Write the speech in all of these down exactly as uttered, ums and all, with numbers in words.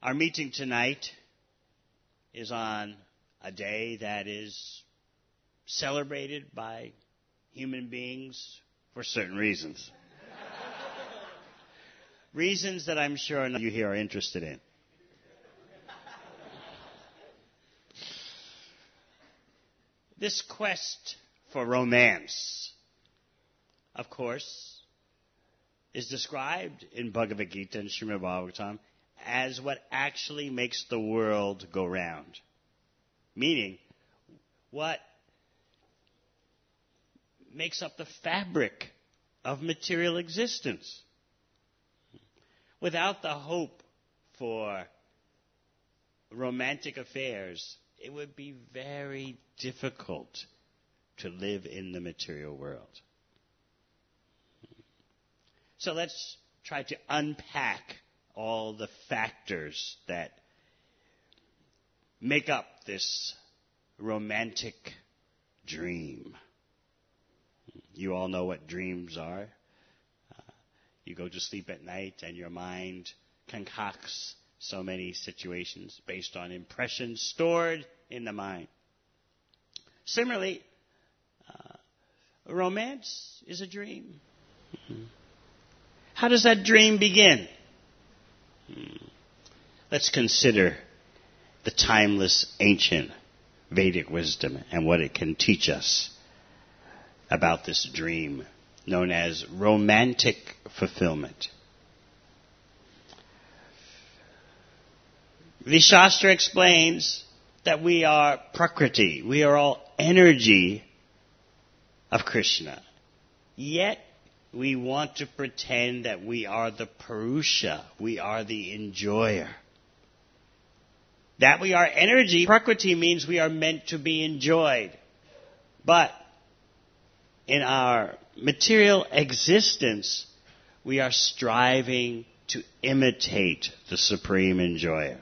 Our meeting tonight is on a day that is celebrated by human beings for certain reasons. Reasons that I'm sure none of you here are interested in. This quest for romance, of course, is described in Bhagavad Gita and Srimad Bhagavatam as what actually makes the world go round. Meaning, what makes up the fabric of material existence. Without the hope for romantic affairs, it would be very difficult to live in the material world. So let's try to unpack all the factors that make up this romantic dream. You all know what dreams are. Uh, you go to sleep at night and your mind concocts so many situations based on impressions stored in the mind. Similarly, uh, romance is a dream. Mm-hmm. How does that dream begin? Hmm. Let's consider the timeless ancient Vedic wisdom and what it can teach us about this dream known as romantic fulfillment. The Shastra explains that we are Prakriti. We are all energy of Krishna. Yet, we want to pretend that we are the Purusha. We are the enjoyer. That we are energy, Prakriti, means we are meant to be enjoyed. But in our material existence, we are striving to imitate the supreme enjoyer.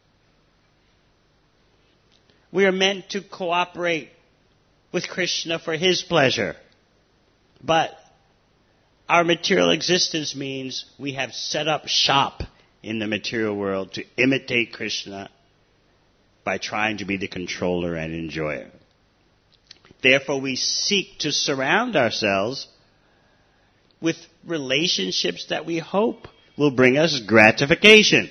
We are meant to cooperate with Krishna for his pleasure. But our material existence means we have set up shop in the material world to imitate Krishna by trying to be the controller and enjoyer. Therefore, we seek to surround ourselves with relationships that we hope will bring us gratification.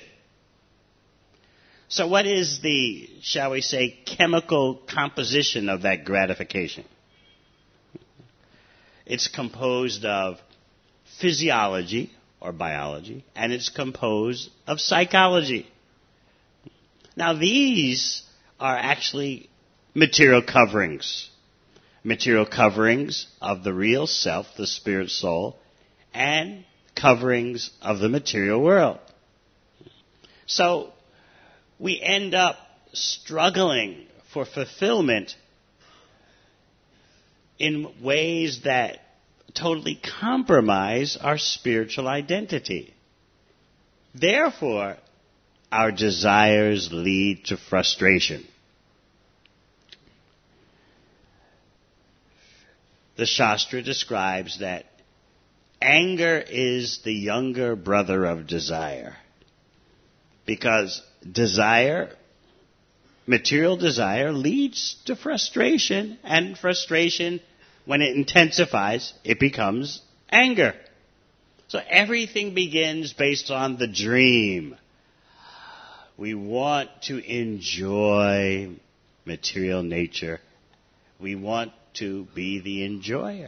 So what is the, shall we say, chemical composition of that gratification? It's composed of physiology or biology, and it's composed of psychology. Now these are actually material coverings. Material coverings of the real self, the spirit soul, and coverings of the material world. So we end up struggling for fulfillment in ways that totally compromise our spiritual identity. Therefore, our desires lead to frustration. The Shastra describes that anger is the younger brother of desire. Because desire, material desire, leads to frustration, and frustration, when it intensifies, it becomes anger. So everything begins based on the dream. We want to enjoy material nature. We want to be the enjoyer.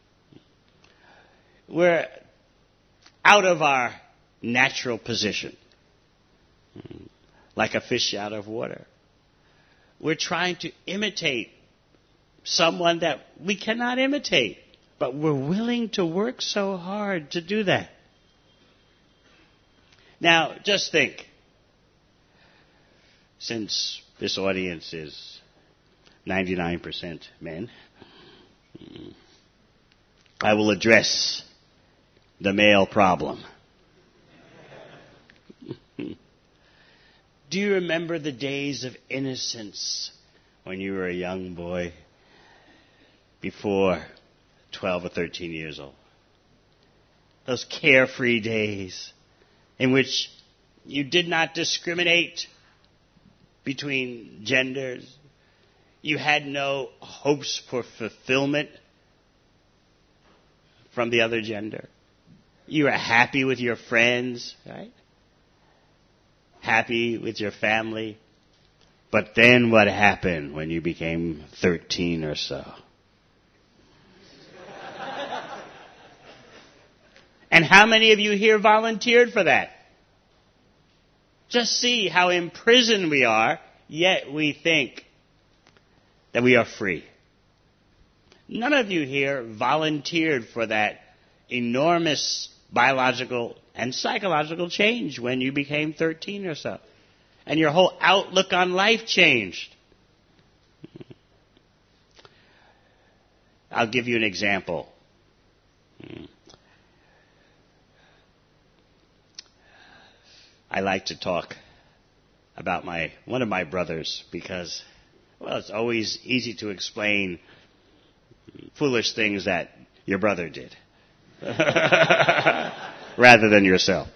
We're out of our natural position, like a fish out of water. We're trying to imitate someone that we cannot imitate, but we're willing to work so hard to do that. Now, just think, since this audience is ninety-nine percent men, I will address the male problem. Do you remember the days of innocence when you were a young boy, before twelve or thirteen years old? Those carefree days in which You did not discriminate between genders. You had no hopes for fulfillment from the other gender. You were happy with your friends, right? Happy with your family. But then what happened when you became thirteen or so? And how many of you here volunteered for that? Just see how imprisoned we are, yet we think that we are free. None of you here volunteered for that enormous biological and psychological change when you became thirteen or so. And your whole outlook on life changed. I'll give you an example. I like to talk about my one of my brothers because, well, it's always easy to explain foolish things that your brother did rather than yourself.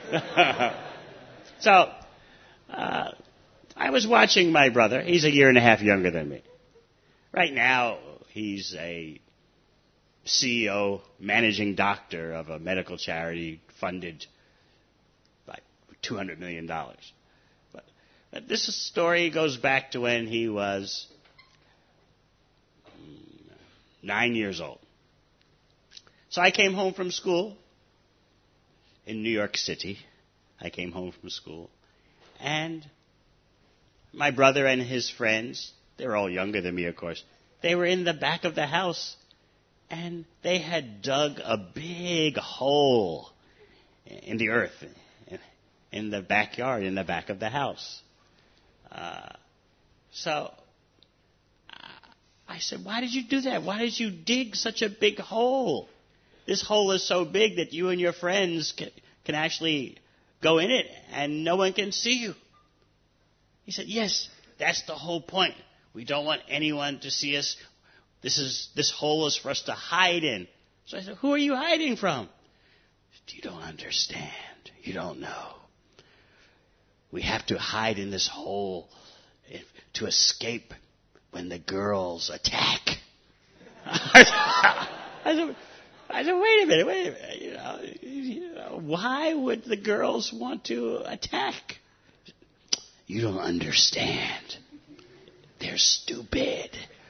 So, uh, I was watching my brother. He's a year and a half younger than me. Right now, he's a C E O, managing doctor of a medical charity funded by two hundred million dollars. But, but this story goes back to when he was nine years old. So I came home from school in New York City. I came home from school. And my brother and his friends, they were all younger than me, of course, they were in the back of the house. And they had dug a big hole in the earth, in the backyard, in the back of the house. Uh, so I said, why did you do that? Why did you dig such a big hole? This hole is so big that you and your friends can, can actually go in it and no one can see you. He said, yes, that's the whole point. We don't want anyone to see us. This is this hole is for us to hide in. So I said, who are you hiding from? You don't understand. You don't know. We have to hide in this hole if, to escape when the girls attack. I said, I said, wait a minute, wait a minute. You know, you know, why would the girls want to attack? You don't understand. They're stupid.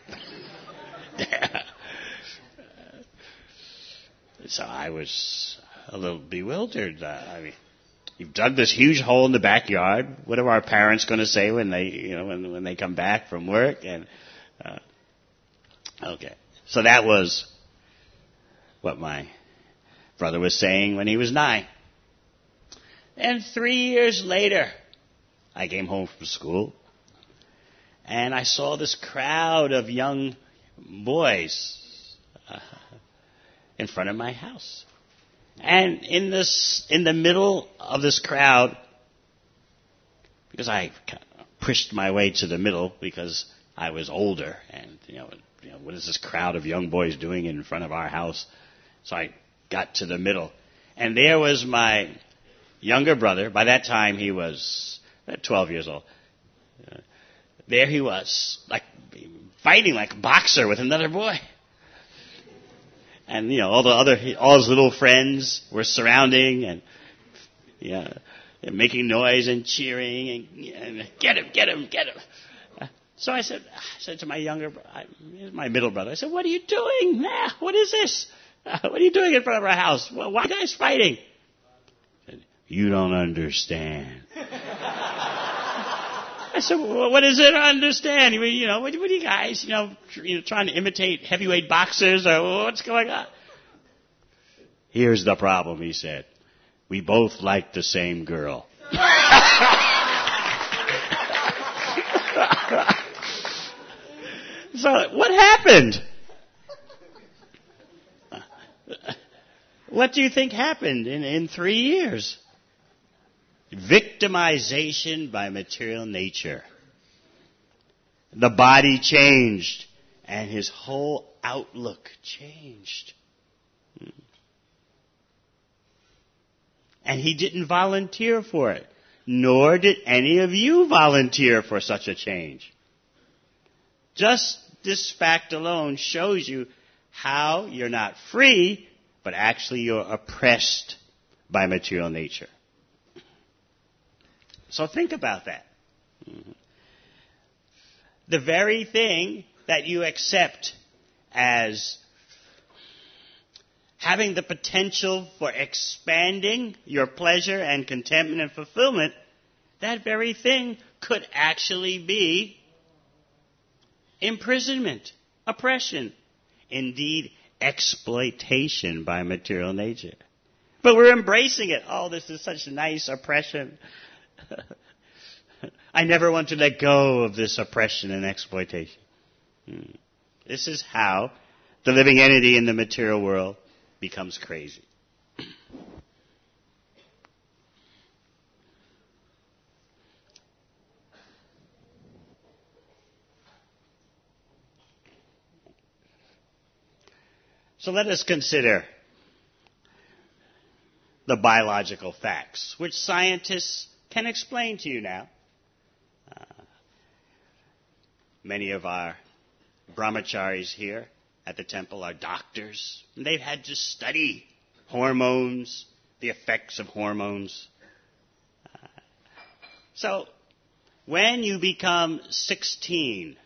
So I was a little bewildered. Uh, I mean, you've dug this huge hole in the backyard. What are our parents going to say when they, you know, when when they come back from work? And uh, okay, so that was what my brother was saying when he was nine. And three years later, I came home from school, and I saw this crowd of young boys uh, in front of my house. And in this, in the middle of this crowd, because I pushed my way to the middle because I was older, and you know, you know, what is this crowd of young boys doing in front of our house? So I got to the middle, and there was my younger brother. By that time, he was twelve years old. Uh, there he was, like fighting like a boxer with another boy. And, you know, all the other, all his little friends were surrounding and, yeah, and making noise and cheering and, and get him, get him, get him. Uh, so I said, I said to my younger, I, my middle brother, I said, what are you doing? Nah, what is this? Uh, what are you doing in front of our house? Well, why are you guys fighting? I said, you don't understand. I said, well, what is it to understand? I mean, you know, what, what are you guys, you know, tr- you know, trying to imitate heavyweight boxers or what's going on? Here's the problem, he said. We both like the same girl. So, what happened? What do you think happened in, in three years? Victimization by material nature. The body changed, and his whole outlook changed. And he didn't volunteer for it. nor did any of you volunteer for such a change. Just this fact alone shows you how you're not free, but actually you're oppressed by material nature. So think about that. The very thing that you accept as having the potential for expanding your pleasure and contentment and fulfillment, that very thing could actually be imprisonment, oppression, indeed exploitation by material nature. But we're embracing it. Oh, this is such nice oppression. I never want to let go of this oppression and exploitation. Hmm. This is how the living entity in the material world becomes crazy. So let us consider the biological facts, which scientists can explain to you now. Uh, many of our brahmacharis here at the temple are doctors, and they've had to study hormones, the effects of hormones. Uh, so, when you become sixteen,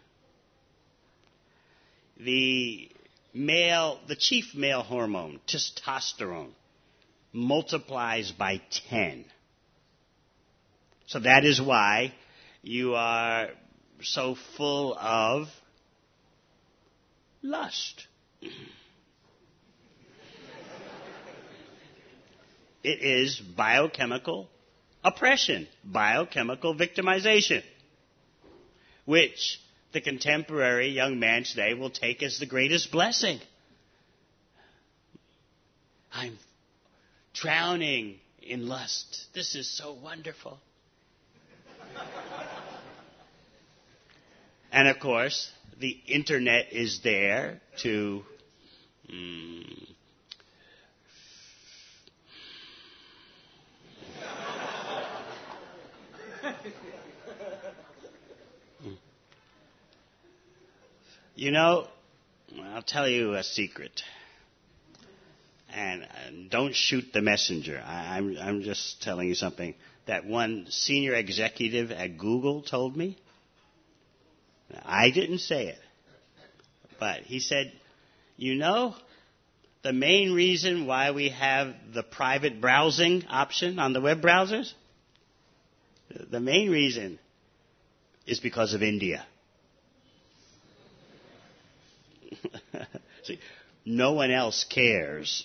the male, the chief male hormone, testosterone, multiplies by ten. So that is why you are so full of lust. It is biochemical oppression, biochemical victimization, which the contemporary young man today will take as the greatest blessing. I'm drowning in lust. This is so wonderful. And of course, the internet is there to mm, you know, I'll tell you a secret. And, and don't shoot the messenger. I, I'm, I'm just telling you something that one senior executive at Google told me. I didn't say it. But he said, you know, the main reason why we have the private browsing option on the web browsers, the main reason is because of India. See, no one else cares.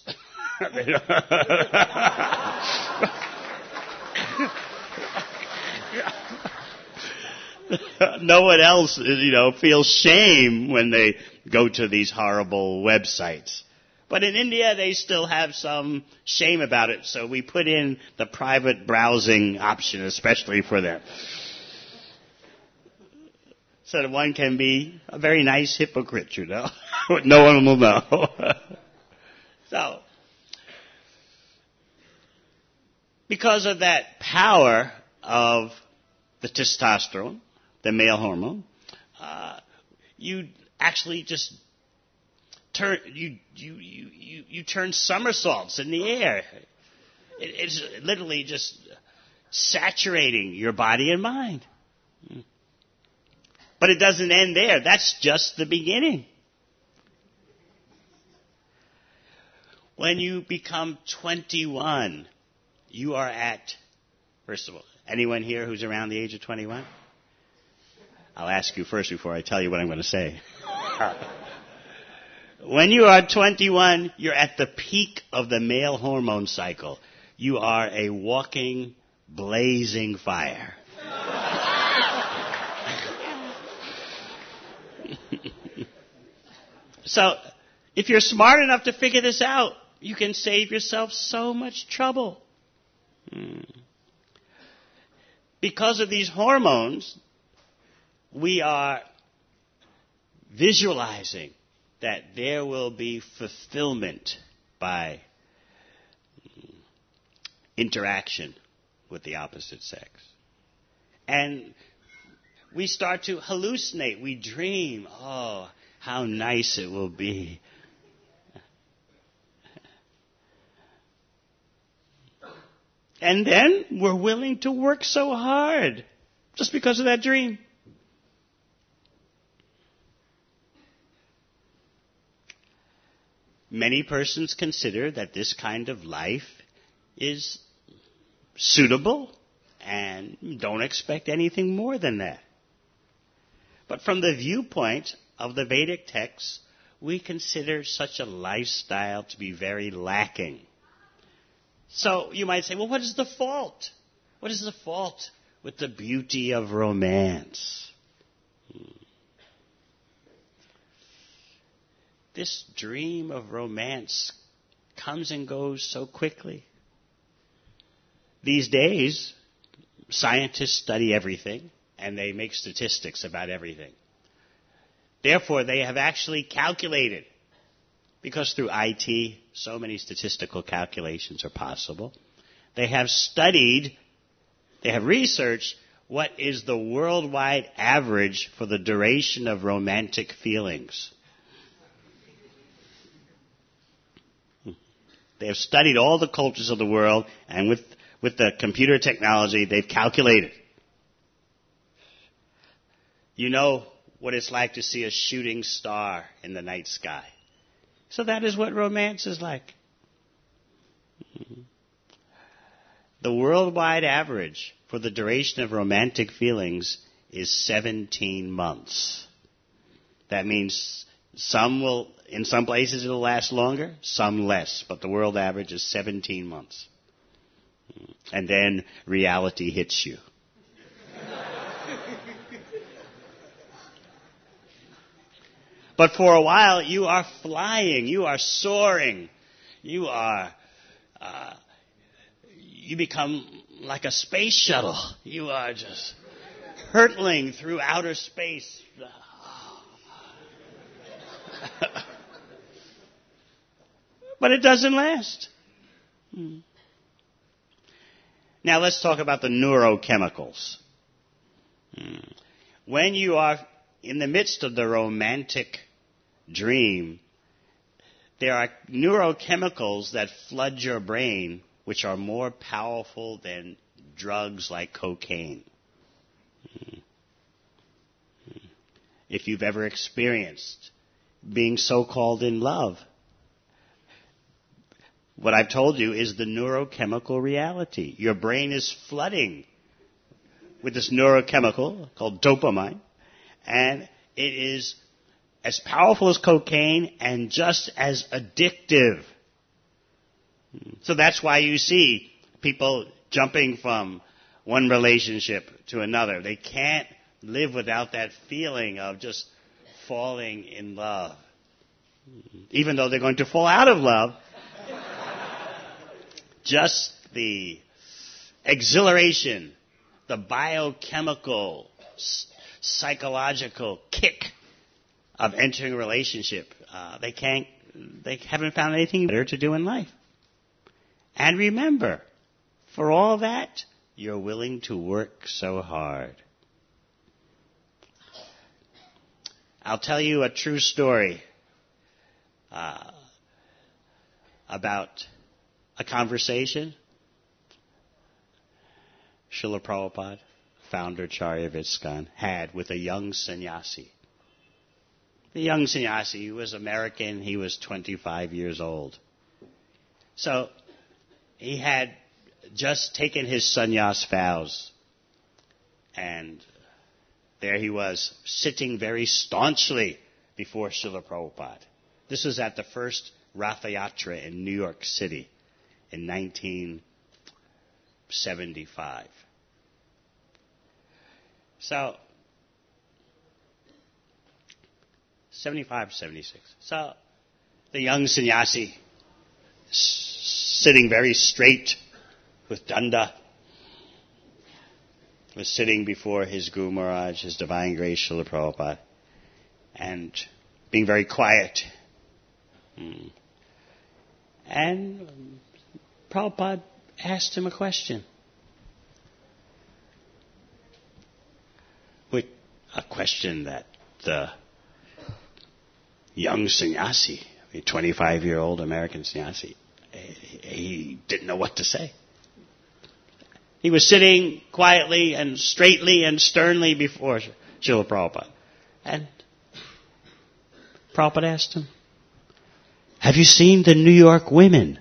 No one else, you know, feels shame when they go to these horrible websites. But in India, they still have some shame about it, so we put in the private browsing option, especially for them. So that one can be a very nice hypocrite, you know. No one will know. So, because of that power of the testosterone, the male hormone, uh, you actually just turn you you you you, you turn somersaults in the air. It, it's literally just saturating your body and mind. But it doesn't end there. That's just the beginning. When you become twenty-one, you are at, first of all, anyone here who's around the age of twenty-one? I'll ask you first before I tell you what I'm going to say. When you are twenty-one, you're at the peak of the male hormone cycle. You are a walking, blazing fire. So, if you're smart enough to figure this out, you can save yourself so much trouble. Hmm. Because of these hormones, we are visualizing that there will be fulfillment by interaction with the opposite sex. And we start to hallucinate. We dream, oh, how nice it will be. And then we're willing to work so hard just because of that dream. Many persons consider that this kind of life is suitable and don't expect anything more than that. But from the viewpoint of the Vedic texts, we consider such a lifestyle to be very lacking. So you might say, well, what is the fault? What is the fault with the beauty of romance? Hmm. This dream of romance comes and goes so quickly. These days, scientists study everything, and they make statistics about everything. Therefore, they have actually calculated, because through I T, so many statistical calculations are possible. They have studied, they have researched what is the worldwide average for the duration of romantic feelings. They have studied all the cultures of the world, and with, with the computer technology, they've calculated. You know what it's like to see a shooting star in the night sky. So that is what romance is like. The worldwide average for the duration of romantic feelings is seventeen months. That means some will, in some places it'll last longer, some less, but the world average is seventeen months. And then reality hits you. But for a while, you are flying, you are soaring, you are, uh, you become like a space shuttle. You are just hurtling through outer space. But it doesn't last. Now let's talk about the neurochemicals. When you are in the midst of the romantic dream, there are neurochemicals that flood your brain which are more powerful than drugs like cocaine. If you've ever experienced being so-called in love, what I've told you is the neurochemical reality. Your brain is flooding with this neurochemical called dopamine, and it is as powerful as cocaine and just as addictive. So that's why you see people jumping from one relationship to another. They can't live without that feeling of just falling in love. Even though they're going to fall out of love, just the exhilaration, the biochemical, psychological kick of entering a relationship, uh, they can't, they haven't found anything better to do in life. And remember, for all that, you're willing to work so hard. I'll tell you a true story uh, about a conversation Srila Prabhupada, founder Charya ISKCON, had with a young sannyasi. The young sannyasi was American. He was twenty-five years old. So he had just taken his sannyas vows, and there he was, sitting very staunchly before Srila Prabhupada. This was at the first Ratha Yatra in New York City in nineteen seventy-five. So, seventy-five, seventy-six. So, the young sannyasi, s- sitting very straight with danda, was sitting before his Guru Maharaj, his Divine Grace Srila Prabhupada, and being very quiet. Hmm. And Prabhupada asked him a question. With a question that the young sannyasi, a twenty-five-year-old American sannyasi, he didn't know what to say. He was sitting quietly and straightly and sternly before Srila Prabhupada. And Prabhupada asked him, "Have you seen the New York women?"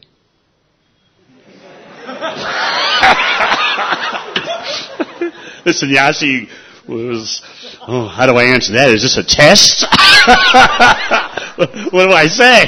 The sannyasi was, oh, how do I answer that? Is this a test? What do I say?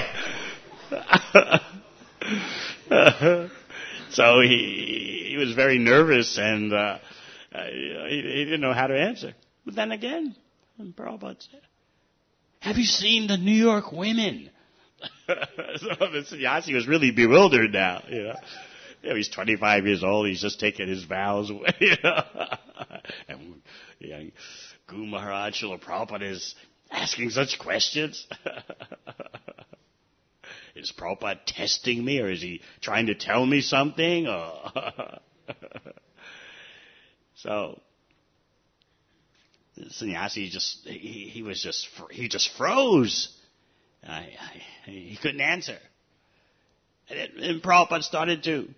So he he was very nervous and uh, he, he didn't know how to answer. But then again, Prabhupada said, "Have you seen the New York women?" So the sannyasi was really bewildered now. You know, you know he's twenty-five years old. He's just taken his vows away. You know? And you know, Guru Maharaj Srila Prabhupada is asking such questions. Is Prabhupada testing me, or is he trying to tell me something? Or so the sannyasi just he, he was just he just froze. I, I, he couldn't answer, and, it, and Prabhupada started to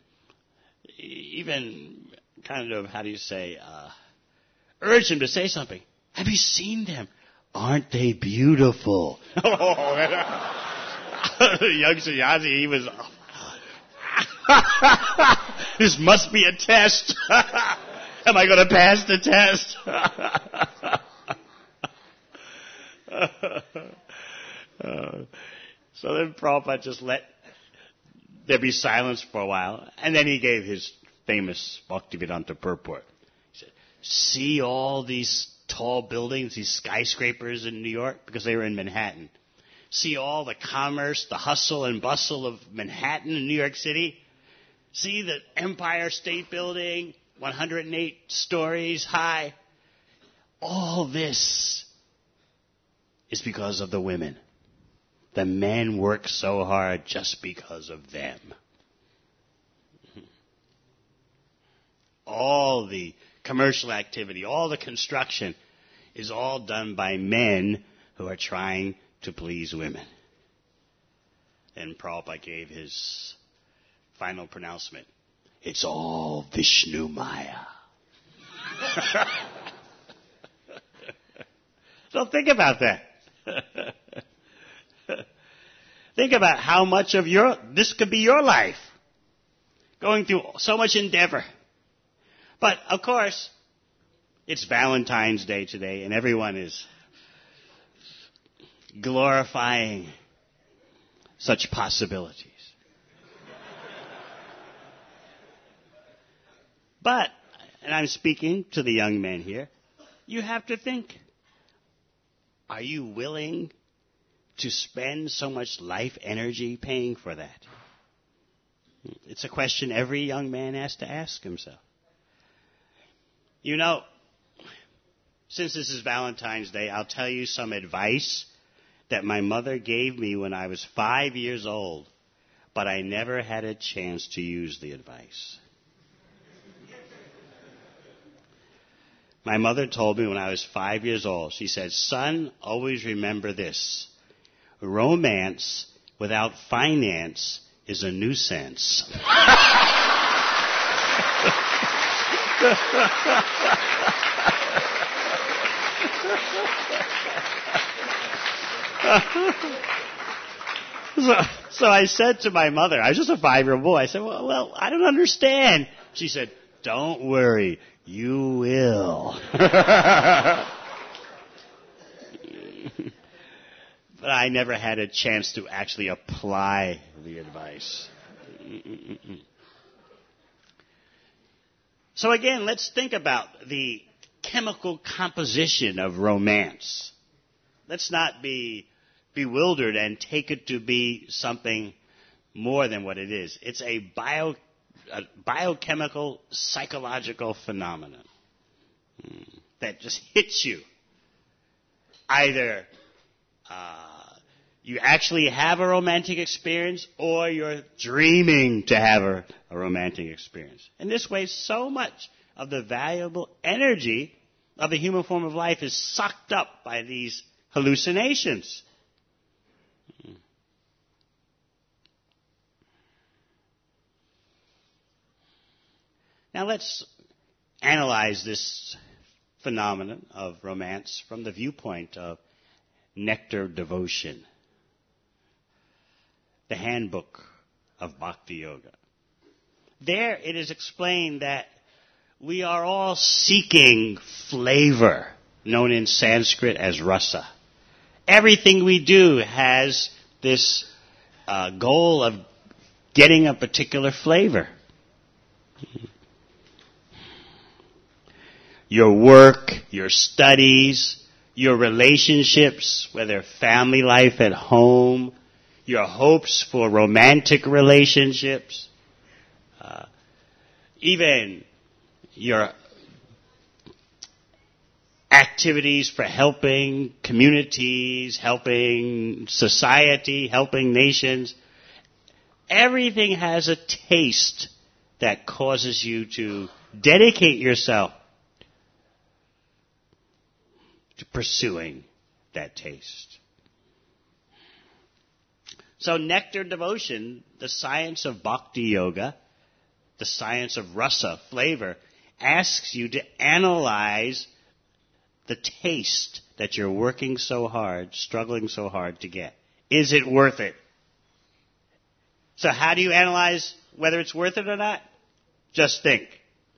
even kind of how do you say uh, urge him to say something. Have you seen them? Aren't they beautiful? The young sannyasi, he was, this must be a test. Am I going to pass the test? uh, so then Prabhupada just let there be silence for a while, and then he gave his famous Bhaktivedanta purport. He said, "See all these tall buildings, these skyscrapers in New York?" Because they were in Manhattan. "See all the commerce, the hustle and bustle of Manhattan and New York City? See the Empire State Building, one hundred eight stories high? All this is because of the women. The men work so hard just because of them. All the commercial activity, all the construction is all done by men who are trying to please women." And Prabhupada gave his final pronouncement. It's all Vishnu Maya. So think about that. Think about how much of your, this could be your life. Going through so much endeavor. But, of course, it's Valentine's Day today, and everyone is glorifying such possibilities. But, and I'm speaking to the young men here, you have to think, are you willing to spend so much life energy paying for that? It's a question every young man has to ask himself. You know, since this is Valentine's Day, I'll tell you some advice that my mother gave me when I was five years old, but I never had a chance to use the advice. My mother told me when I was five years old, she said, "Son, always remember this. Romance without finance is a nuisance." so, so I said to my mother, I was just a five-year-old boy, I said, well, well, I don't understand. She said, "Don't worry, you will." But I never had a chance to actually apply the advice. So again, let's think about the chemical composition of romance. Let's not be bewildered and take it to be something more than what it is. It's a bio, a biochemical, psychological phenomenon that just hits you. Either uh, you actually have a romantic experience, or you're dreaming to have a, a romantic experience. In this way, so much of the valuable energy of the human form of life is sucked up by these hallucinations. Now let's analyze this phenomenon of romance from the viewpoint of nectar devotion, the handbook of Bhakti Yoga. There it is explained that we are all seeking flavor, known in Sanskrit as rasa. Everything we do has this uh, goal of getting a particular flavor. Your work, your studies, your relationships, whether family life at home, your hopes for romantic relationships, uh, even your activities for helping communities, helping society, helping nations. Everything has a taste that causes you to dedicate yourself to pursuing that taste. So nectar devotion, the science of bhakti yoga, the science of rasa, flavor, asks you to analyze the taste that you're working so hard, struggling so hard to get. Is it worth it? So how do you analyze whether it's worth it or not? Just think.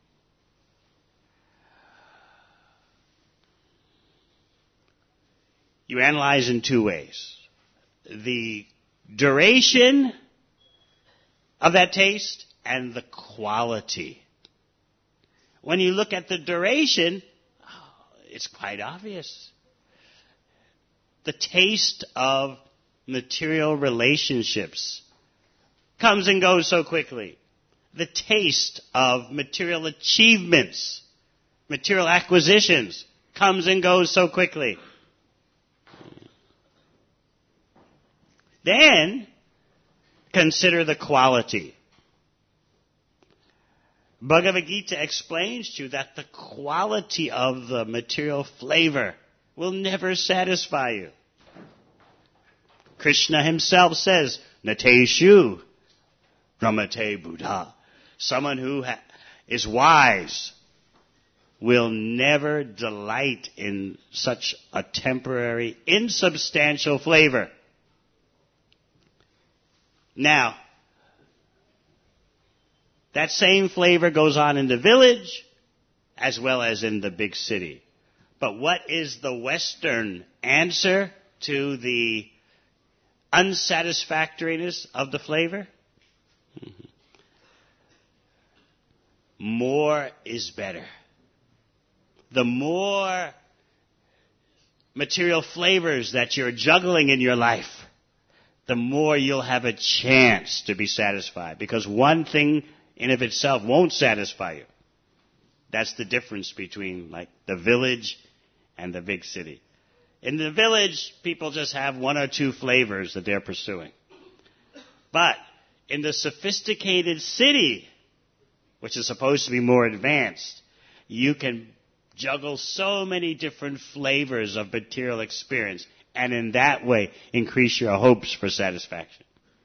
You analyze in two ways. The duration of that taste and the quality. When you look at the duration, oh, it's quite obvious. The taste of material relationships comes and goes so quickly. The taste of material achievements, material acquisitions, comes and goes so quickly. Then, consider the quality. Bhagavad Gita explains to you that the quality of the material flavor will never satisfy you. Krishna himself says, Nateshu Ramate Buddha. Someone who ha- is wise will never delight in such a temporary, insubstantial flavor. Now, that same flavor goes on in the village as well as in the big city. But what is the Western answer to the unsatisfactoriness of the flavor? Mm-hmm. More is better. The more material flavors that you're juggling in your life, the more you'll have a chance to be satisfied. Because one thing in of itself won't satisfy you. That's the difference between like the village and the big city. In the village, people just have one or two flavors that they're pursuing. But in the sophisticated city, which is supposed to be more advanced, you can juggle so many different flavors of material experience, and in that way increase your hopes for satisfaction.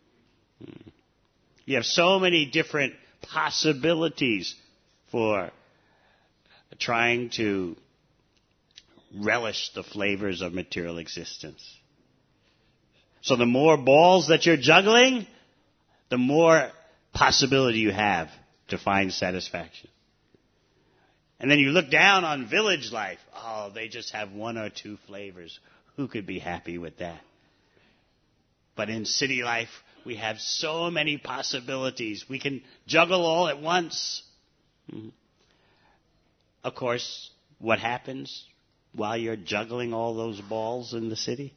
You have so many different possibilities for trying to relish the flavors of material existence. So the more balls that you're juggling, the more possibility you have to find satisfaction. And then you look down on village life. Oh, they just have one or two flavors. Who could be happy with that? But in city life, we have so many possibilities. We can juggle all at once. Mm-hmm. Of course, what happens while you're juggling all those balls in the city?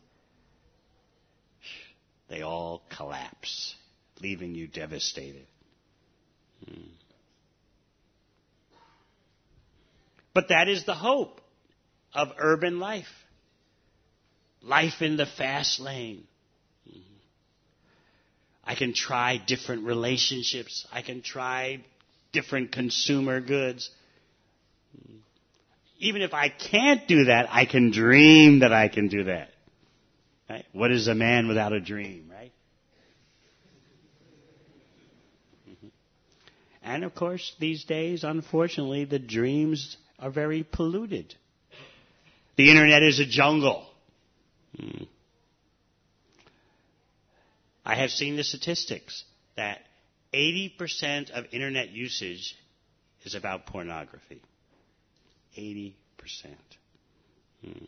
They all collapse, leaving you devastated. Mm. But that is the hope of urban life. Life in the fast lane. Mm. I can try different relationships. I can try different consumer goods. even if I can't do that, I can dream that I can do that. Right? What is a man without a dream, right? Mm-hmm. And of course, these days, unfortunately, the dreams are very polluted. The internet is a jungle. Mm. I have seen the statistics that eighty percent of internet usage is about pornography. eighty percent. Hmm.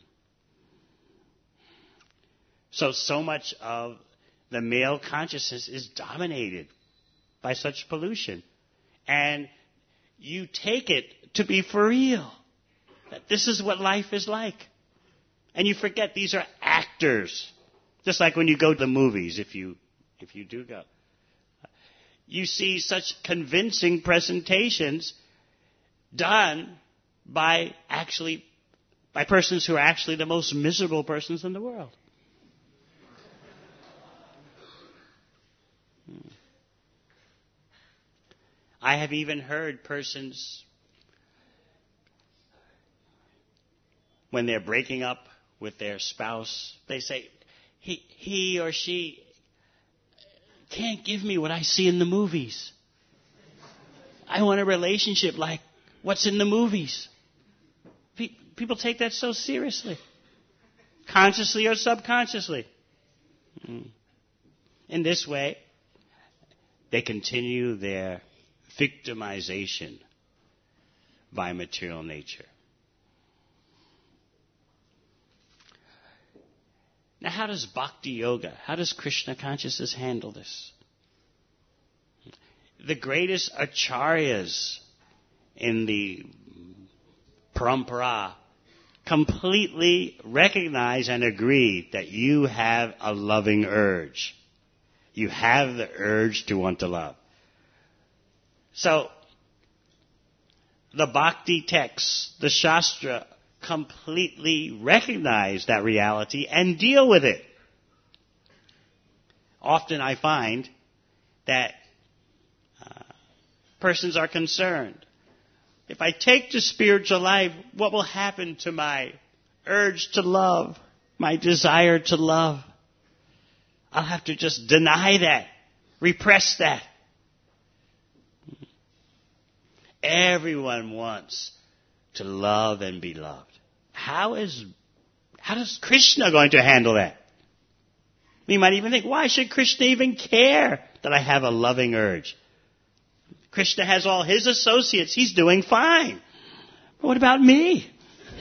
So, so much of the male consciousness is dominated by such pollution. And you take it to be for real. That this is what life is like. And you forget these are actors. Just like when you go to the movies, if you, if you do go. You see such convincing presentations done by actually, by persons who are actually the most miserable persons in the world. I have even heard persons, when they're breaking up with their spouse, they say, he, he or she can't give me what I see in the movies. I want a relationship like what's in the movies. Pe- people take that so seriously, consciously or subconsciously. Mm. In this way, they continue their victimization by material nature. Now, how does Bhakti Yoga, how does Krishna consciousness handle this? The greatest acharyas in the parampara completely recognize and agree that you have a loving urge. You have the urge to want to love. So, the Bhakti texts, the Shastra, completely recognize that reality and deal with it. Often I find that uh, persons are concerned. If I take to spiritual life, what will happen to my urge to love, my desire to love? I'll have to just deny that, repress that. Everyone wants to love and be loved. How is, how is Krishna going to handle that? We might even think, why should Krishna even care that I have a loving urge? Krishna has all his associates. He's doing fine. But what about me?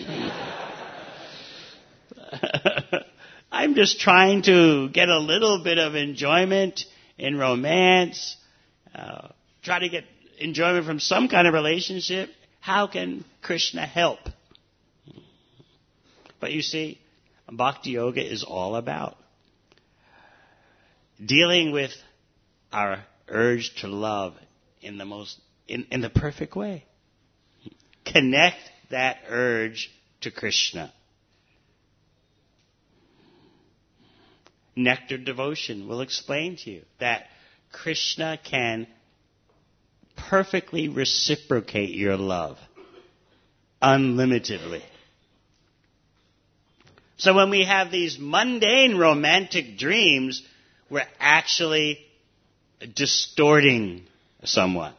I'm just trying to get a little bit of enjoyment in romance, uh, try to get enjoyment from some kind of relationship. How can Krishna help? But you see, Bhakti Yoga is all about dealing with our urge to love in the most, in, in the perfect way. Connect that urge to Krishna. Nectar Devotion will explain to you that Krishna can perfectly reciprocate your love unlimitedly. So when we have these mundane romantic dreams, we're actually distorting someone.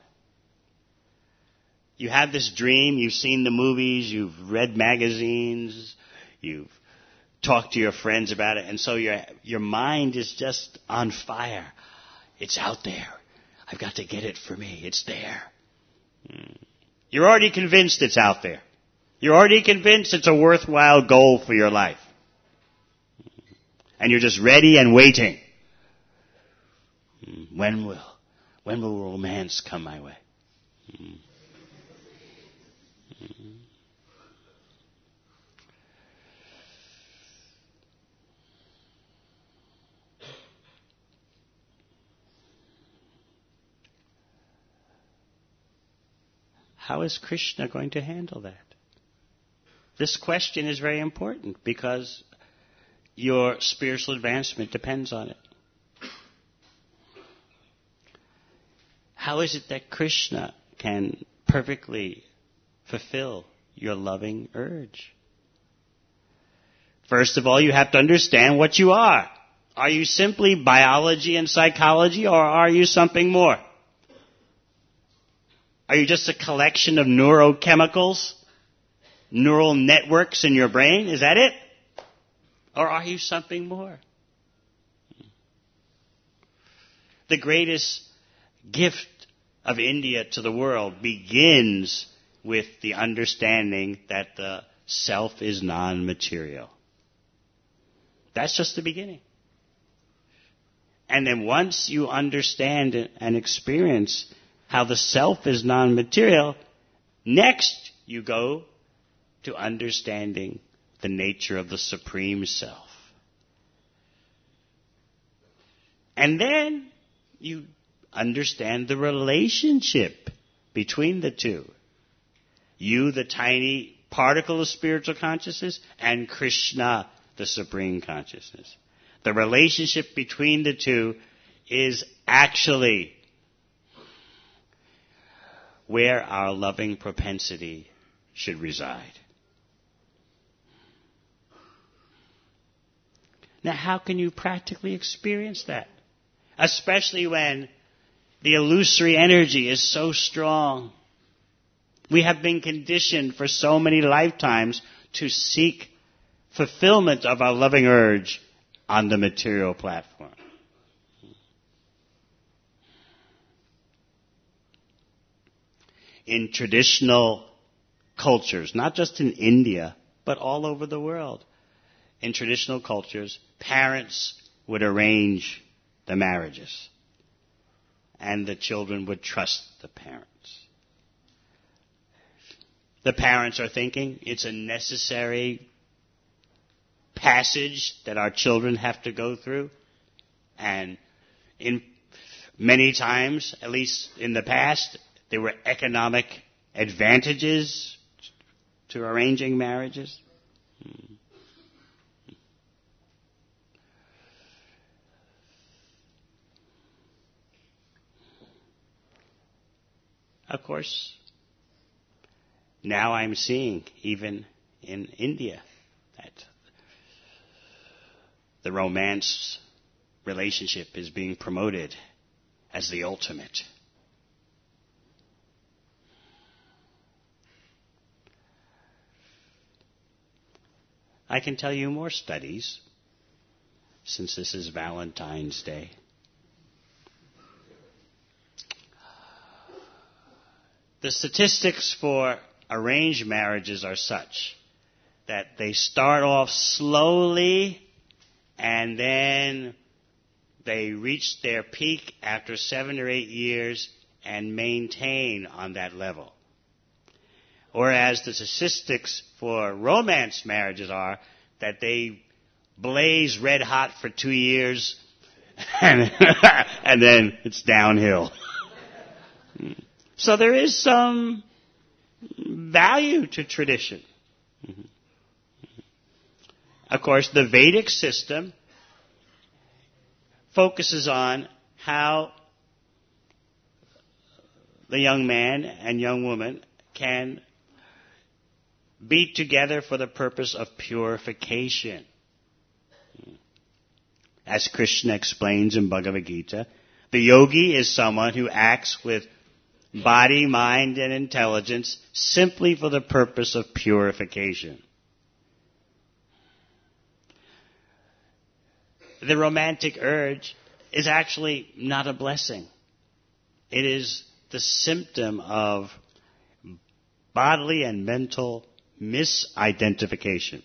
You have this dream, you've seen the movies, you've read magazines, you've talked to your friends about it, and so your your mind is just on fire. It's out there. I've got to get it for me. It's there. You're already convinced it's out there. You're already convinced it's a worthwhile goal for your life. And you're just ready and waiting. When will, when will romance come my way? How is Krishna going to handle that? This question is very important because your spiritual advancement depends on it. How is it that Krishna can perfectly fulfill your loving urge. First of all, you have to understand what you are. Are you simply biology and psychology, or are you something more? Are you just a collection of neurochemicals, neural networks in your brain? Is that it? Or are you something more? The greatest gift of India to the world begins with the understanding that the self is non-material. That's just the beginning. And then once you understand and experience how the self is non-material, next you go to understanding the nature of the Supreme Self. And then you understand the relationship between the two. You, the tiny particle of spiritual consciousness, and Krishna, the Supreme Consciousness. The relationship between the two is actually where our loving propensity should reside. Now, how can you practically experience that? Especially when the illusory energy is so strong. We have been conditioned for so many lifetimes to seek fulfillment of our loving urge on the material platform. In traditional cultures, not just in India, but all over the world, in traditional cultures, parents would arrange the marriages, and the children would trust the parents. The parents are thinking it's a necessary passage that our children have to go through, and in many times, at least in the past, there were economic advantages to arranging marriages. Hmm. Of course, now I'm seeing, even in India, that the romance relationship is being promoted as the ultimate. I can tell you more studies, since this is Valentine's Day. The statistics for arranged marriages are such that they start off slowly and then they reach their peak after seven or eight years and maintain on that level. Whereas the statistics for romance marriages are that they blaze red hot for two years and, and then it's downhill. So there is some value to tradition. Mm-hmm. Of course, the Vedic system focuses on how the young man and young woman can be together for the purpose of purification. As Krishna explains in Bhagavad Gita, the yogi is someone who acts with body, mind, and intelligence simply for the purpose of purification. The romantic urge is actually not a blessing. It is the symptom of bodily and mental misidentification.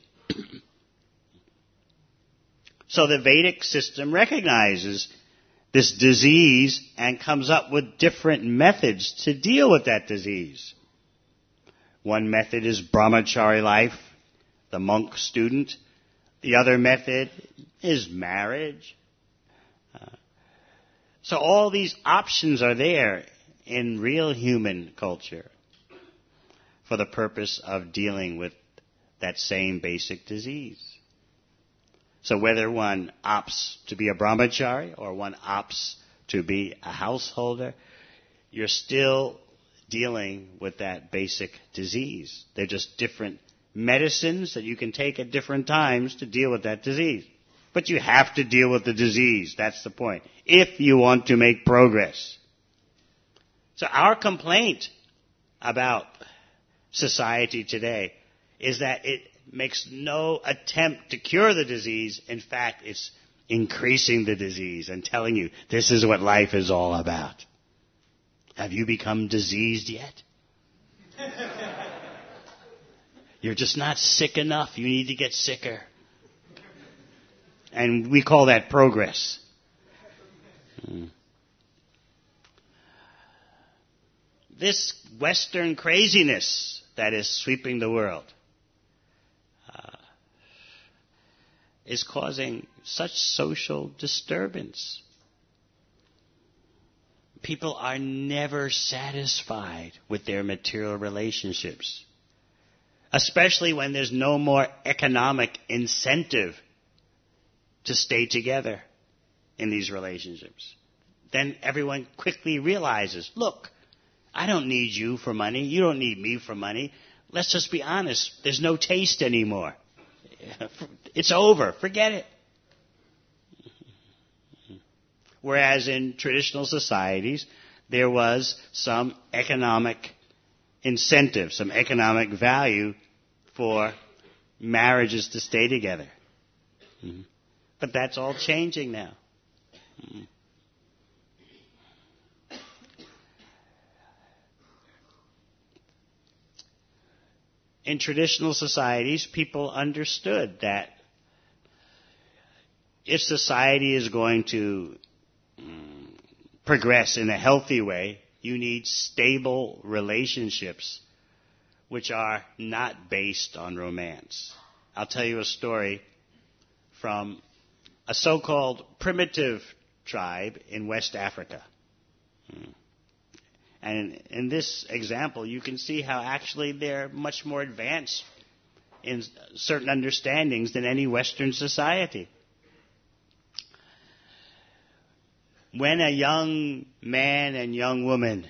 So the Vedic system recognizes this disease and comes up with different methods to deal with that disease. One method is brahmachari life, the monk student. The other method is marriage. Uh, so all these options are there in real human culture for the purpose of dealing with that same basic disease. So whether one opts to be a brahmachari or one opts to be a householder, you're still dealing with that basic disease. They're just different medicines that you can take at different times to deal with that disease. But you have to deal with the disease. That's the point. If you want to make progress. So our complaint about society today is that it makes no attempt to cure the disease. In fact, it's increasing the disease and telling you this is what life is all about. Have you become diseased yet? You're just not sick enough. You need to get sicker. And we call that progress. Hmm. This Western craziness that is sweeping the world uh, is causing such social disturbance. People are never satisfied with their material relationships, especially when there's no more economic incentive to stay together in these relationships. Then everyone quickly realizes, look, I don't need you for money. You don't need me for money. Let's just be honest. There's no taste anymore. It's over. Forget it. Whereas in traditional societies, there was some economic incentive, some economic value for marriages to stay together. Mm-hmm. But that's all changing now. Mm-hmm. In traditional societies, people understood that if society is going to um, progress in a healthy way, you need stable relationships which are not based on romance. I'll tell you a story from a so-called primitive tribe in West Africa. Hmm. And in, in this example, you can see how actually they're much more advanced in certain understandings than any Western society. When a young man and young woman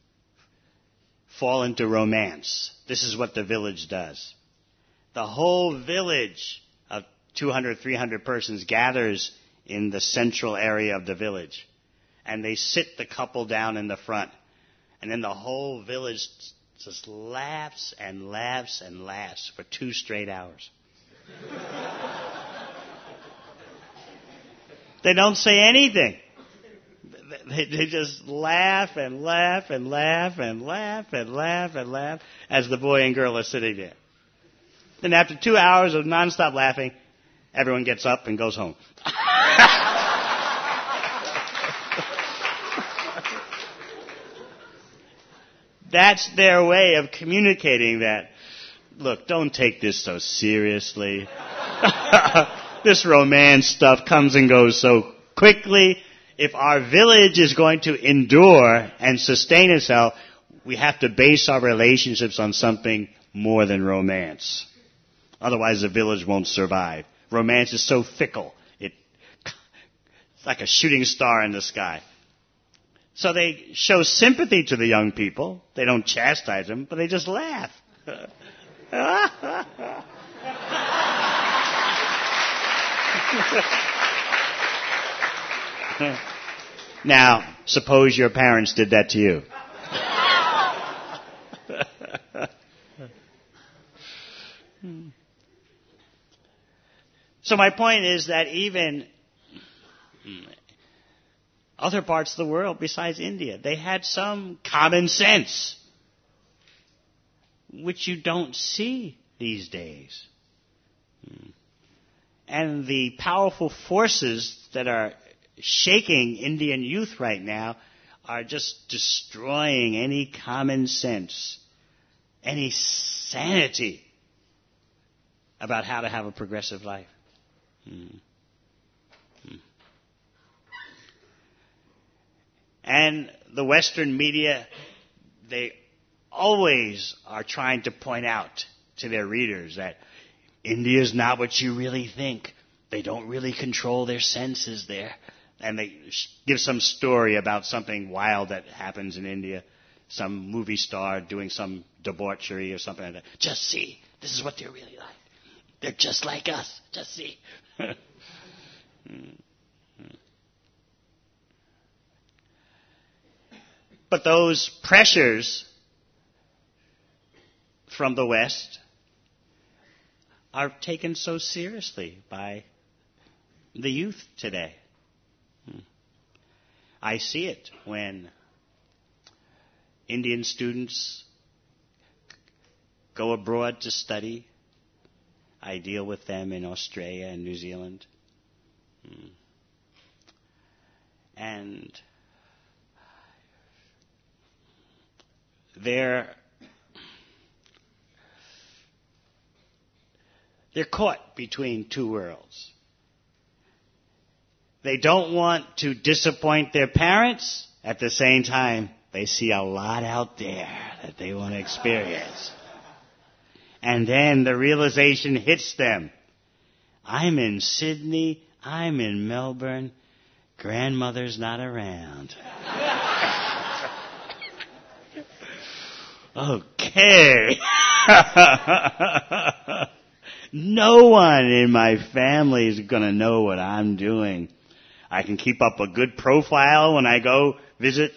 fall into romance, this is what the village does. The whole village of two hundred, three hundred persons gathers in the central area of the village. And they sit the couple down in the front. And then the whole village just laughs and laughs and laughs for two straight hours. They don't say anything. They, they just laugh and laugh and laugh and laugh and laugh and laugh as the boy and girl are sitting there. Then after two hours of nonstop laughing, everyone gets up and goes home. That's their way of communicating that, look, don't take this so seriously. This romance stuff comes and goes so quickly. If our village is going to endure and sustain itself, we have to base our relationships on something more than romance. Otherwise, the village won't survive. Romance is so fickle. It, it's like a shooting star in the sky. So they show sympathy to the young people. They don't chastise them, but they just laugh. Now, suppose your parents did that to you. So my point is that even other parts of the world besides India, they had some common sense, which you don't see these days. And the powerful forces that are shaking Indian youth right now are just destroying any common sense, any sanity about how to have a progressive life. Hmm. Hmm. And the Western media, they always are trying to point out to their readers that India is not what you really think. They don't really control their senses there. And they give some story about something wild that happens in India. some movie star doing some debauchery or something like that. Just see. This is what they're really like. They're just like us. Just see. But those pressures from the West are taken so seriously by the youth today. I see it when Indian students go abroad to study. I deal with them in Australia and New Zealand. And they're they're caught between two worlds. They don't want to disappoint their parents. At the same time, they see a lot out there that they want to experience. And then the realization hits them. I'm in Sydney. I'm in Melbourne. Grandmother's not around. Okay. No one in my family is going to know what I'm doing. I can keep up a good profile when I go visit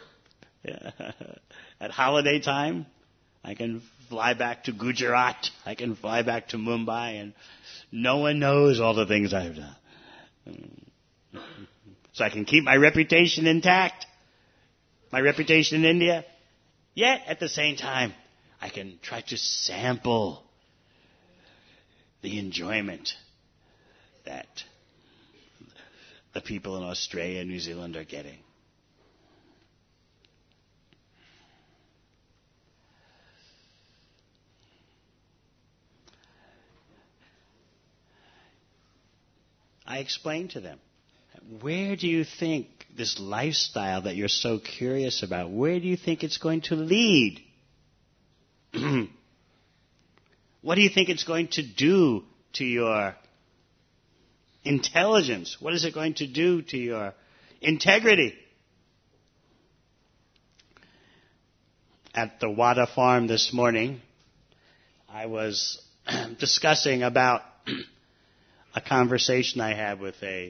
at holiday time. I can fly back to Gujarat. I can fly back to Mumbai, and no one knows all the things I've done. So I can keep my reputation intact, my reputation in India. Yet, at the same time, I can try to sample the enjoyment that the people in Australia and New Zealand are getting. I explained to them, where do you think this lifestyle that you're so curious about, where do you think it's going to lead? What do you think it's going to do to your intelligence? What is it going to do to your integrity? At the Wada farm this morning, I was discussing about a conversation I had with a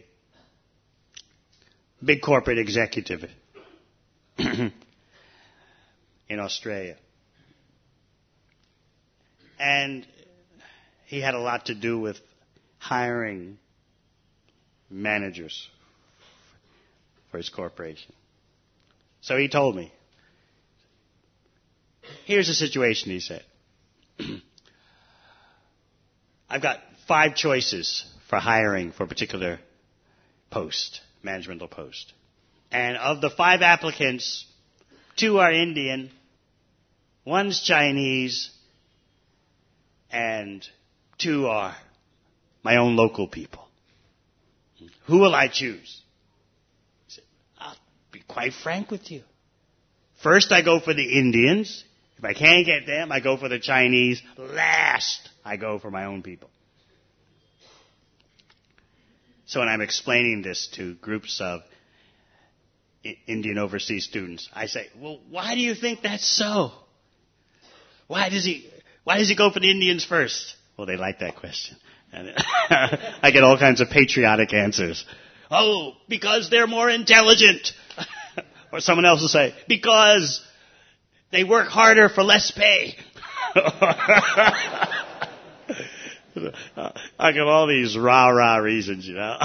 big corporate executive in Australia. And he had a lot to do with hiring managers for his corporation. So he told me, here's the situation, he said. I've got five choices for hiring for a particular post, managemental post. And of the five applicants, two are Indian, one's Chinese, and two are my own local people. Who will I choose? I said, I'll be quite frank with you. First, I go for the Indians. If I can't get them, I go for the Chinese. Last, I go for my own people. So when I'm explaining this to groups of Indian overseas students, I say, well, why do you think that's so? Why does he, why does he go for the Indians first? Well, they like that question. And I get all kinds of patriotic answers. Oh, because they're more intelligent. Or someone else will say, because they work harder for less pay. I get all these rah-rah reasons, you know.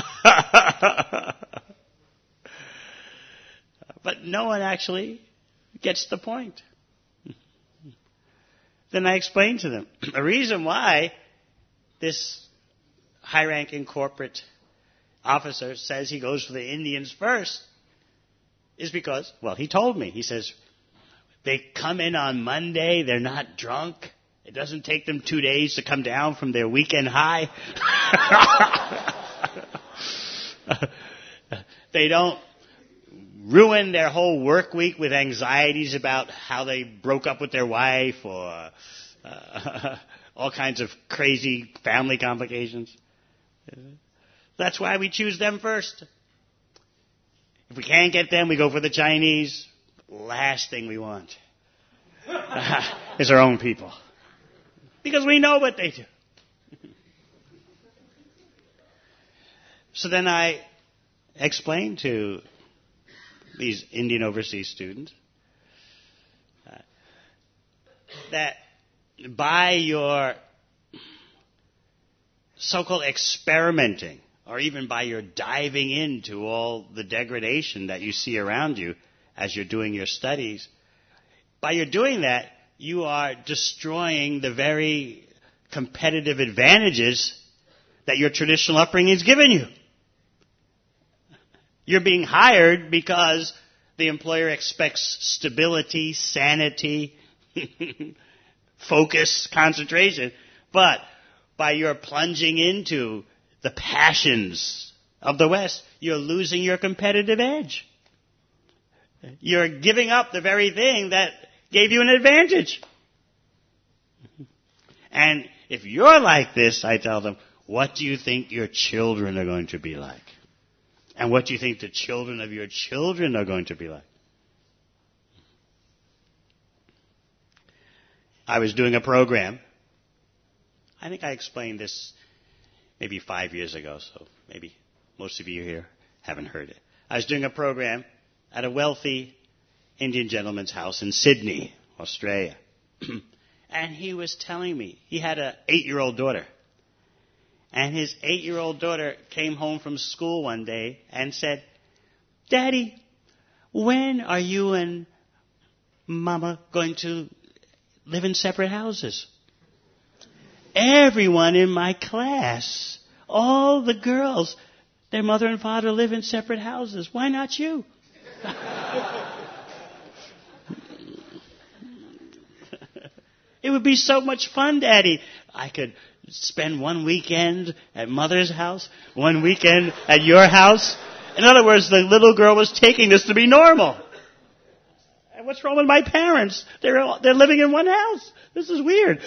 But no one actually gets the point. Then I explain to them the reason why this high-ranking corporate officer says he goes for the Indians first is because, well, he told me. He says, they come in on Monday, they're not drunk. It doesn't take them two days to come down from their weekend high. They don't ruin their whole work week with anxieties about how they broke up with their wife or uh, all kinds of crazy family complications. That's why we choose them first. If we can't get them, we go for the Chinese. Last thing we want It's our own people. Because we know what they do. So then I explained to these Indian overseas students uh, that by your so-called experimenting, or even by your diving into all the degradation that you see around you as you're doing your studies, by your doing that, you are destroying the very competitive advantages that your traditional upbringing has given you. You're being hired because the employer expects stability, sanity, focus, concentration. But by your plunging into the passions of the West, you're losing your competitive edge. You're giving up the very thing that gave you an advantage. And if you're like this, I tell them, what do you think your children are going to be like? And what do you think the children of your children are going to be like? I was doing a program. I think I explained this maybe five years ago, so maybe most of you here haven't heard it. I was doing a program at a wealthy Indian gentleman's house in Sydney, Australia. And he was telling me, he had an eight-year-old daughter. And his eight-year-old daughter came home from school one day and said, Daddy, when are you and Mama going to live in separate houses? Everyone in my class, all the girls, their mother and father live in separate houses. Why not you? It would be so much fun, Daddy. I could spend one weekend at Mother's house, one weekend at your house. In other words, the little girl was taking this to be normal. And what's wrong with my parents? They're all, they're living in one house. This is weird.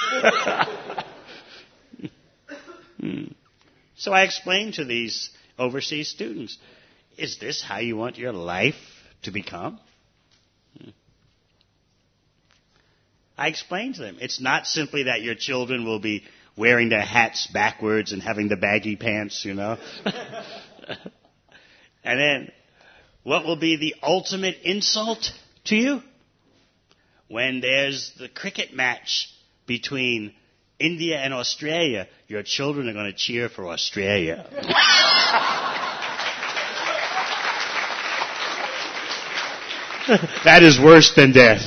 So I explained to these overseas students, is this how you want your life to become? I explained to them, it's not simply that your children will be wearing their hats backwards and having the baggy pants, you know. And then, what will be the ultimate insult to you? When there's the cricket match between India and Australia, your children are going to cheer for Australia. That is worse than death.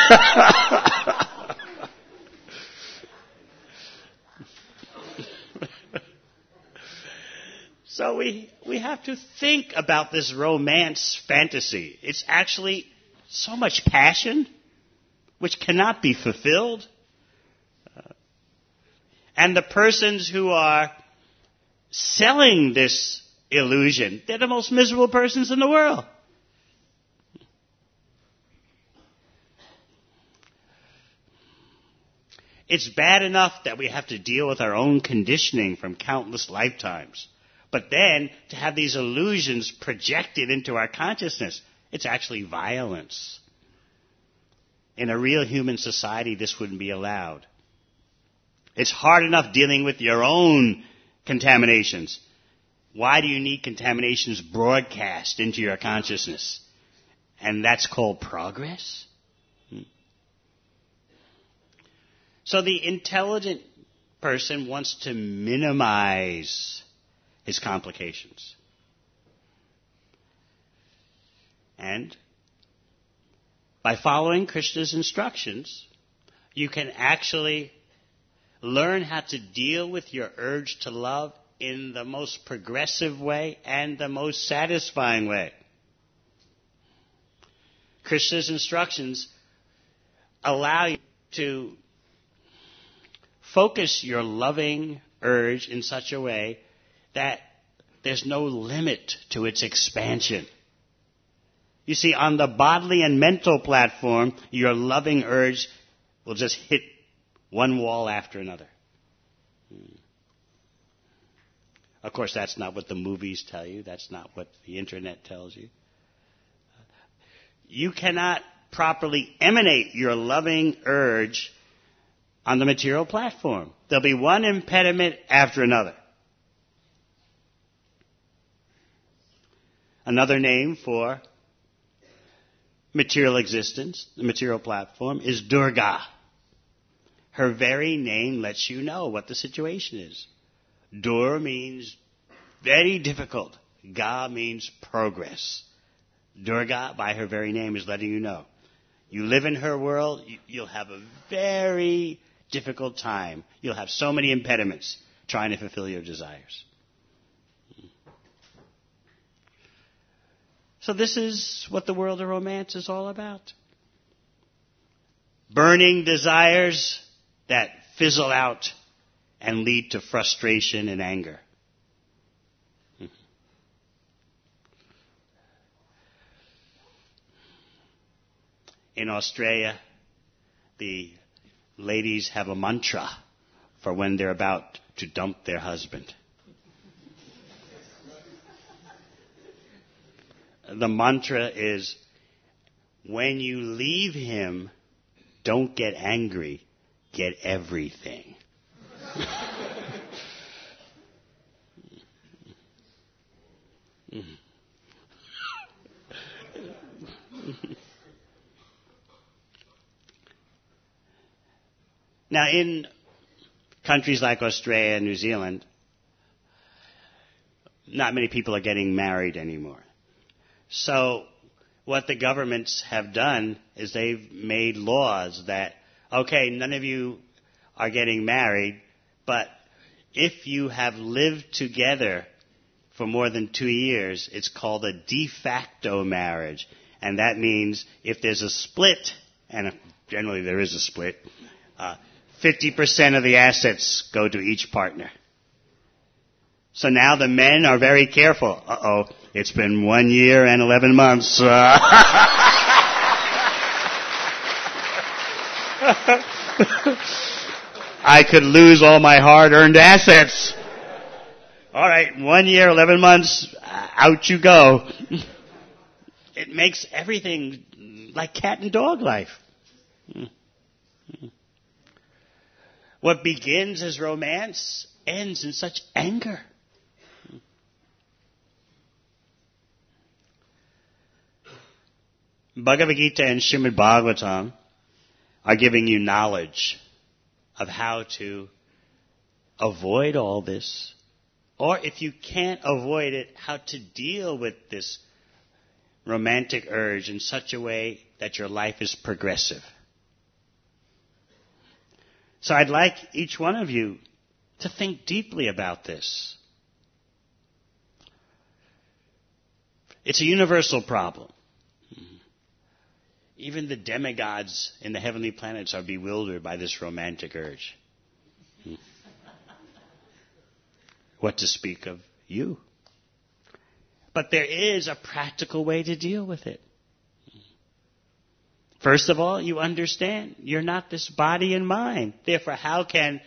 So we, we have to think about this romance fantasy. It's actually so much passion, which cannot be fulfilled. Uh, and the persons who are selling this illusion, they're the most miserable persons in the world. It's bad enough that we have to deal with our own conditioning from countless lifetimes. But then, to have these illusions projected into our consciousness, it's actually violence. In a real human society, this wouldn't be allowed. It's hard enough dealing with your own contaminations. Why do you need contaminations broadcast into your consciousness? And that's called progress? Hmm. So the intelligent person wants to minimize his complications. And by following Krishna's instructions, you can actually learn how to deal with your urge to love in the most progressive way and the most satisfying way. Krishna's instructions allow you to focus your loving urge in such a way that there's no limit to its expansion. You see, on the bodily and mental platform, your loving urge will just hit one wall after another. Of course, that's not what the movies tell you. That's not what the internet tells you. You cannot properly emanate your loving urge on the material platform. There'll be one impediment after another. Another name for material existence, the material platform, is Durga. Her very name lets you know what the situation is. Dur means very difficult. Ga means progress. Durga, by her very name, is letting you know. You live in her world, you'll have a very difficult time. You'll have so many impediments trying to fulfill your desires. So this is what the world of romance is all about. Burning desires that fizzle out and lead to frustration and anger. In Australia, the ladies have a mantra for when they're about to dump their husband. The mantra is, when you leave him, don't get angry, get everything. Now, in countries like Australia and New Zealand, not many people are getting married anymore. So what the governments have done is they've made laws that, okay, none of you are getting married, but if you have lived together for more than two years, it's called a de facto marriage. And that means if there's a split, and generally there is a split, uh, fifty percent of the assets go to each partner. So now the men are very careful. Uh-oh, it's been one year and eleven months. Uh, I could lose all my hard-earned assets. All right, one year, eleven months, out you go. It makes everything like cat and dog life. What begins as romance ends in such anger. Bhagavad Gita and Srimad Bhagavatam are giving you knowledge of how to avoid all this, or if you can't avoid it, how to deal with this romantic urge in such a way that your life is progressive. So I'd like each one of you to think deeply about this. It's a universal problem. Even the demigods in the heavenly planets are bewildered by this romantic urge. What to speak of you? But there is a practical way to deal with it. First of all, you understand you're not this body and mind. Therefore, how can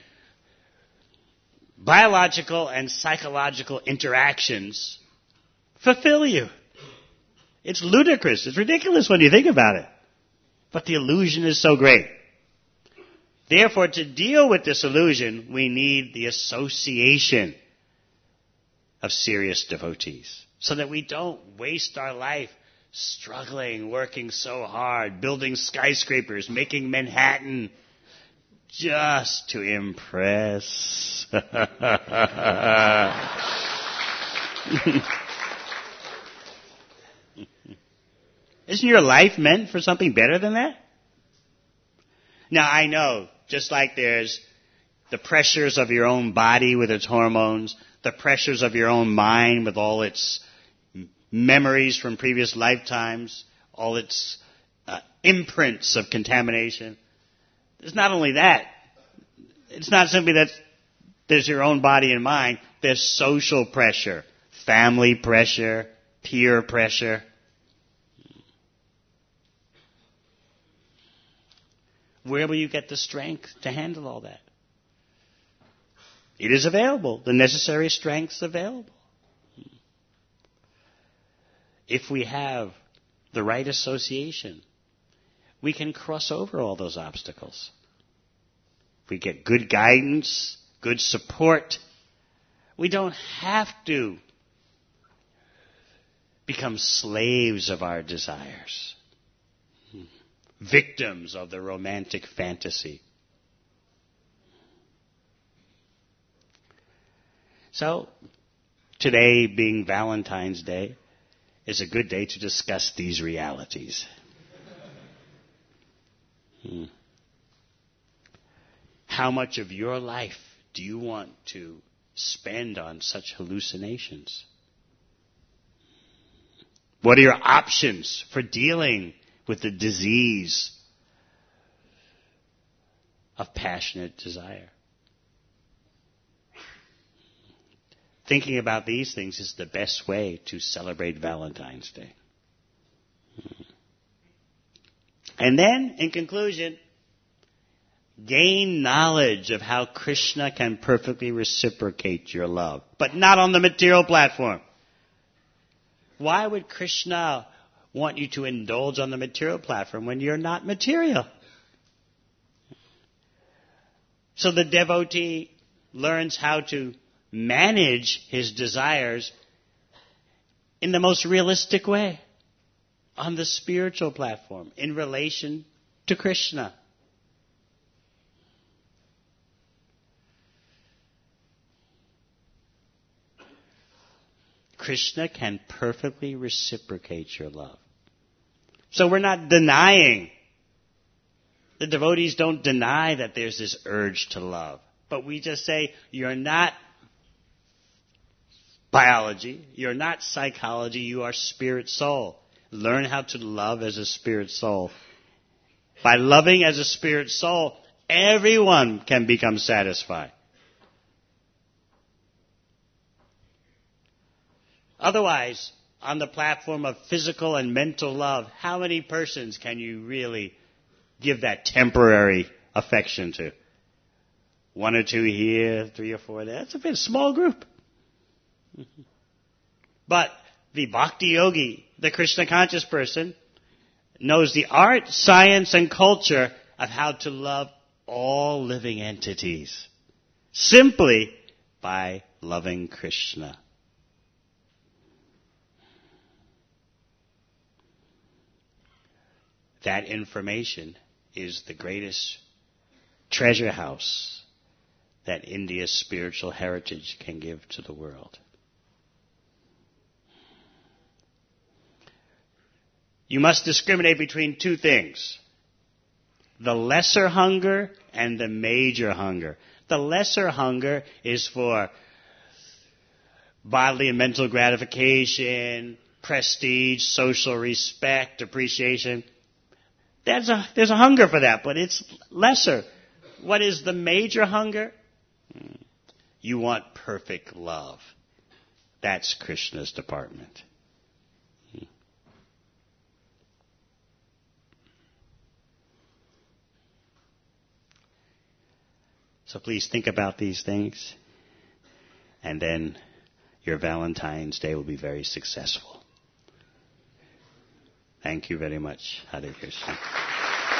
biological and psychological interactions fulfill you? It's ludicrous. It's ridiculous when you think about it. But the illusion is so great. Therefore, to deal with this illusion, we need the association of serious devotees, so that we don't waste our life struggling, working so hard, building skyscrapers, making Manhattan, just to impress. Isn't your life meant for something better than that? Now, I know, just like there's the pressures of your own body with its hormones, the pressures of your own mind with all its memories from previous lifetimes, all its uh, imprints of contamination. There's not only that. It's not simply that there's your own body and mind. There's social pressure, family pressure, peer pressure. Where will you get the strength to handle all that? It is available. The necessary strength's available. If we have the right association, we can cross over all those obstacles. If we get good guidance, good support, we don't have to become slaves of our desires, victims of the romantic fantasy. So, today being Valentine's Day is a good day to discuss these realities. Hmm. How much of your life do you want to spend on such hallucinations? What are your options for dealing with the disease of passionate desire? Thinking about these things is the best way to celebrate Valentine's Day. And then, in conclusion, gain knowledge of how Krishna can perfectly reciprocate your love, but not on the material platform. Why would Krishna want you to indulge on the material platform when you're not material? So the devotee learns how to manage his desires in the most realistic way on the spiritual platform in relation to Krishna. Krishna can perfectly reciprocate your love. So we're not denying. The devotees don't deny that there's this urge to love. But we just say, you're not biology, you're not psychology, you are spirit soul. Learn how to love as a spirit soul. By loving as a spirit soul, everyone can become satisfied. Otherwise, on the platform of physical and mental love, how many persons can you really give that temporary affection to? One or two here, three or four there. That's a very small group. But the bhakti yogi, the Krishna conscious person, knows the art, science, and culture of how to love all living entities simply by loving Krishna. That information is the greatest treasure house that India's spiritual heritage can give to the world. You must discriminate between two things: the lesser hunger and the major hunger. The lesser hunger is for bodily and mental gratification, prestige, social respect, appreciation. There's a, there's a hunger for that, but it's lesser. What is the major hunger? You want perfect love. That's Krishna's department. So please think about these things, and then your Valentine's Day will be very successful. Thank you very much. Hare Krishna.